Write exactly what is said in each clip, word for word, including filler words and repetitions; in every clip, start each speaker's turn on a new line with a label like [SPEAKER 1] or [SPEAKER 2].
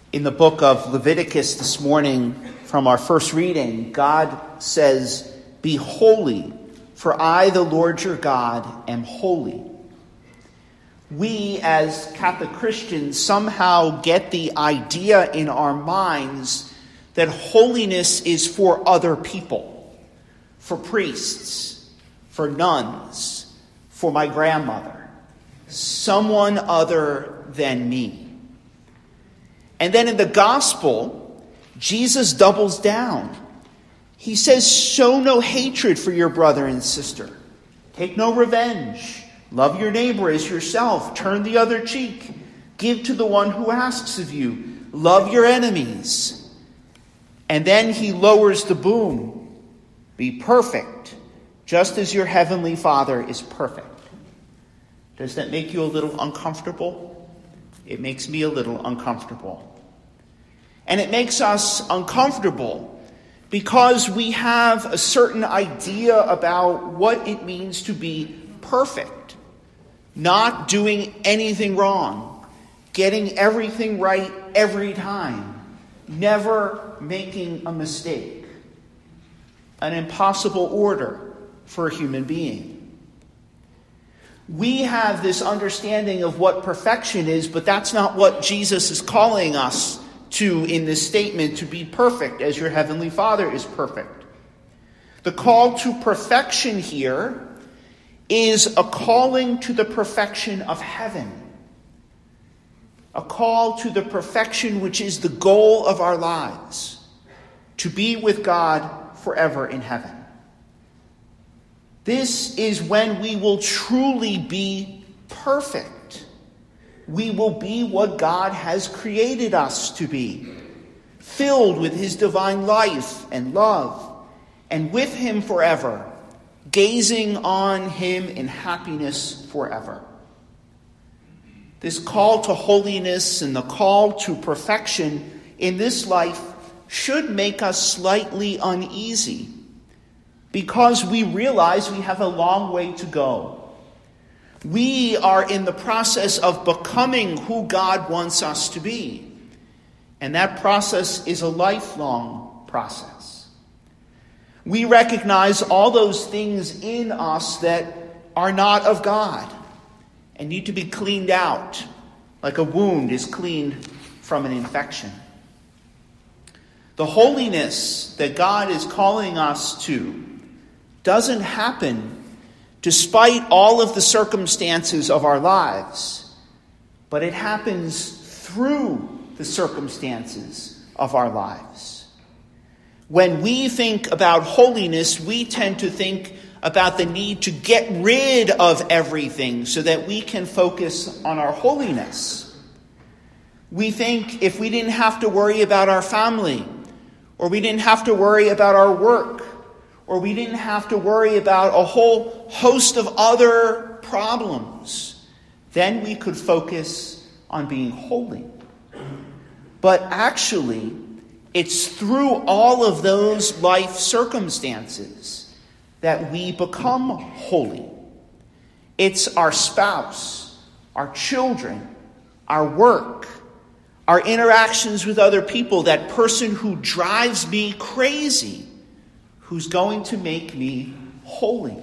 [SPEAKER 1] In the book of Leviticus this morning, from our first reading, God says, "Be holy, for I, the Lord your God, am holy." We, as Catholic Christians, somehow get the idea in our minds that holiness is for other people, for priests, for nuns, for my grandmother, someone other than me. And then in the gospel, Jesus doubles down. He says, show no hatred for your brother and sister. Take no revenge. Love your neighbor as yourself. Turn the other cheek. Give to the one who asks of you. Love your enemies. And then he lowers the boom. Be perfect, just as your heavenly Father is perfect. Does that make you a little uncomfortable? It makes me a little uncomfortable. And it makes us uncomfortable because we have a certain idea about what it means to be perfect. Not doing anything wrong. Getting everything right every time. Never making a mistake. An impossible order for a human being. We have this understanding of what perfection is, but that's not what Jesus is calling us to in this statement, to be perfect as your heavenly Father is perfect. The call to perfection here is a calling to the perfection of heaven. A call to the perfection which is the goal of our lives, to be with God forever in heaven. This is when we will truly be perfect. We will be what God has created us to be, filled with his divine life and love, and with him forever, gazing on him in happiness forever. This call to holiness and the call to perfection in this life should make us slightly uneasy, because we realize we have a long way to go. We are in the process of becoming who God wants us to be. And that process is a lifelong process. We recognize all those things in us that are not of God and need to be cleaned out, like a wound is cleaned from an infection. The holiness that God is calling us to doesn't happen despite all of the circumstances of our lives, but it happens through the circumstances of our lives. When we think about holiness, we tend to think about the need to get rid of everything so that we can focus on our holiness. We think if we didn't have to worry about our family, or we didn't have to worry about our work, or we didn't have to worry about a whole host of other problems, then we could focus on being holy. But actually, it's through all of those life circumstances that we become holy. It's our spouse, our children, our work, our interactions with other people, that person who drives me crazy, who's going to make me holy.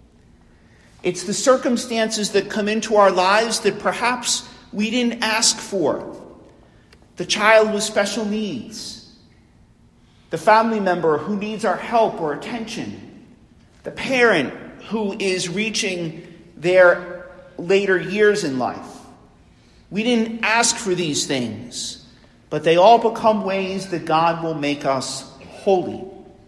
[SPEAKER 1] It's the circumstances that come into our lives that perhaps we didn't ask for. The child with special needs. The family member who needs our help or attention. The parent who is reaching their later years in life. We didn't ask for these things, but they all become ways that God will make us holy.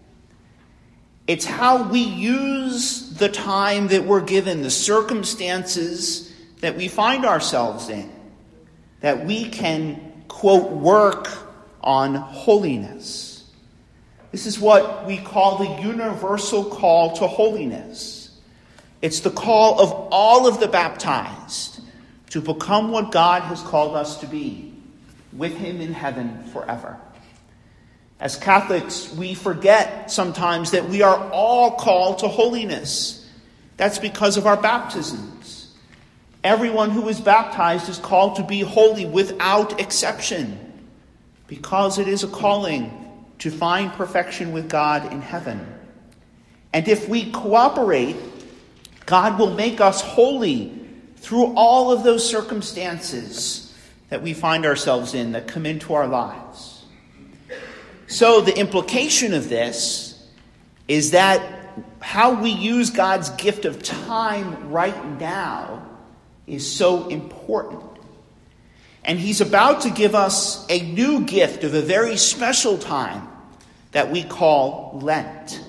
[SPEAKER 1] It's how we use the time that we're given, the circumstances that we find ourselves in, that we can, quote, work on holiness. This is what we call the universal call to holiness. It's the call of all of the baptized to become what God has called us to be, with him in heaven forever. As Catholics, we forget sometimes that we are all called to holiness. That's because of our baptisms. Everyone who is baptized is called to be holy without exception. because it is a calling to find perfection with God in heaven. And if we cooperate, God will make us holy through all of those circumstances that we find ourselves in that come into our lives. So the implication of this is that how we use God's gift of time right now is so important. And he's about to give us a new gift of a very special time that we call Lent.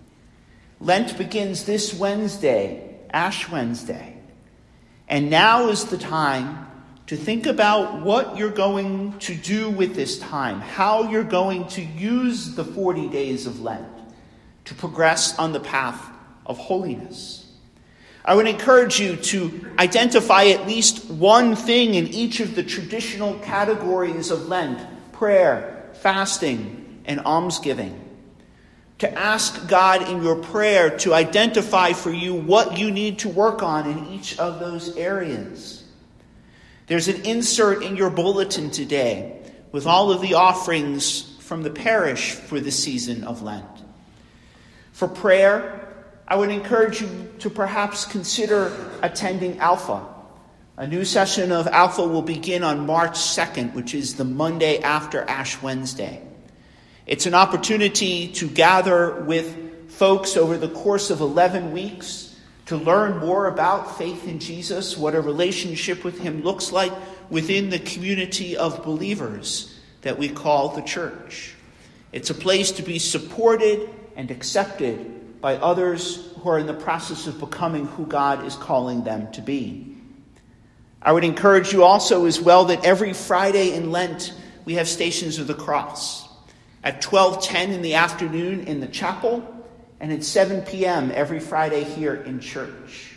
[SPEAKER 1] Lent begins this Wednesday, Ash Wednesday. And now is the time to think about what you're going to do with this time, how you're going to use the forty days of Lent to progress on the path of holiness. I would encourage you to identify at least one thing in each of the traditional categories of Lent: prayer, fasting, and almsgiving. To ask God in your prayer to identify for you what you need to work on in each of those areas. There's an insert in your bulletin today with all of the offerings from the parish for the season of Lent. For prayer, I would encourage you to perhaps consider attending Alpha. A new session of Alpha will begin on March second, which is the Monday after Ash Wednesday. It's an opportunity to gather with folks over the course of eleven weeks to learn more about faith in Jesus, what a relationship with him looks like within the community of believers that we call the church. It's a place to be supported and accepted by others who are in the process of becoming who God is calling them to be. I would encourage you also as well that every Friday in Lent we have Stations of the Cross at twelve ten in the afternoon in the chapel and at seven p.m. every Friday here in church.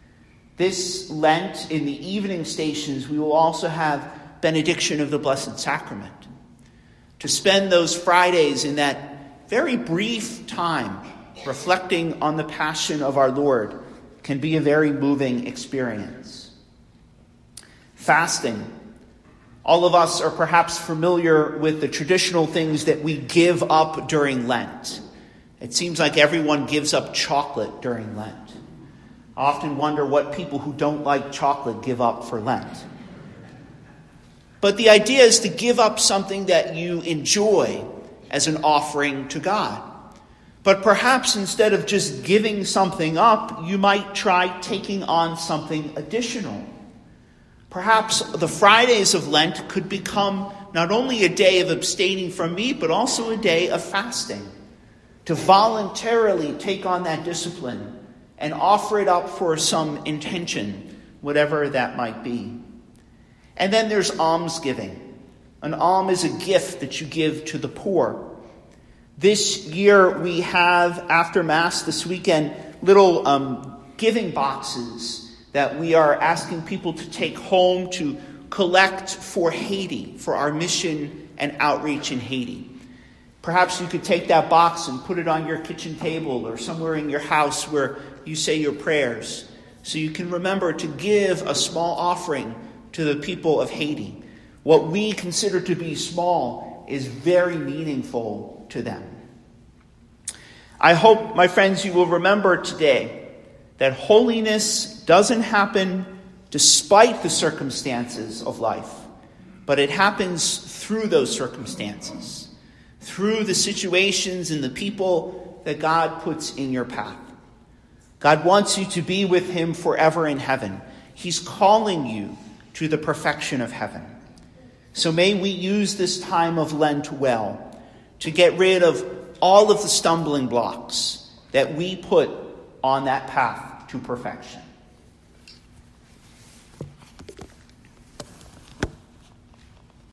[SPEAKER 1] This Lent, in the evening stations, we will also have benediction of the Blessed Sacrament. To spend those Fridays in that very brief time reflecting on the passion of our Lord can be a very moving experience. Fasting. All of us are perhaps familiar with the traditional things that we give up during Lent. It seems like everyone gives up chocolate during Lent. I often wonder what people who don't like chocolate give up for Lent. But the idea is to give up something that you enjoy as an offering to God. But perhaps instead of just giving something up, you might try taking on something additional. Perhaps the Fridays of Lent could become not only a day of abstaining from meat, but also a day of fasting. To voluntarily take on that discipline and offer it up for some intention, whatever that might be. And then there's almsgiving. An alm is a gift that you give to the poor. This year we have, after Mass this weekend, little um, giving boxes that we are asking people to take home to collect for Haiti, for our mission and outreach in Haiti. Perhaps you could take that box and put it on your kitchen table or somewhere in your house where you say your prayers, so you can remember to give a small offering to the people of Haiti. What we consider to be small is very meaningful to them. I hope, my friends, you will remember today that holiness doesn't happen despite the circumstances of life, but it happens through those circumstances, through the situations and the people that God puts in your path. God wants you to be with him forever in heaven. He's calling you to the perfection of heaven. So may we use this time of Lent well to get rid of all of the stumbling blocks that we put on that path to perfection.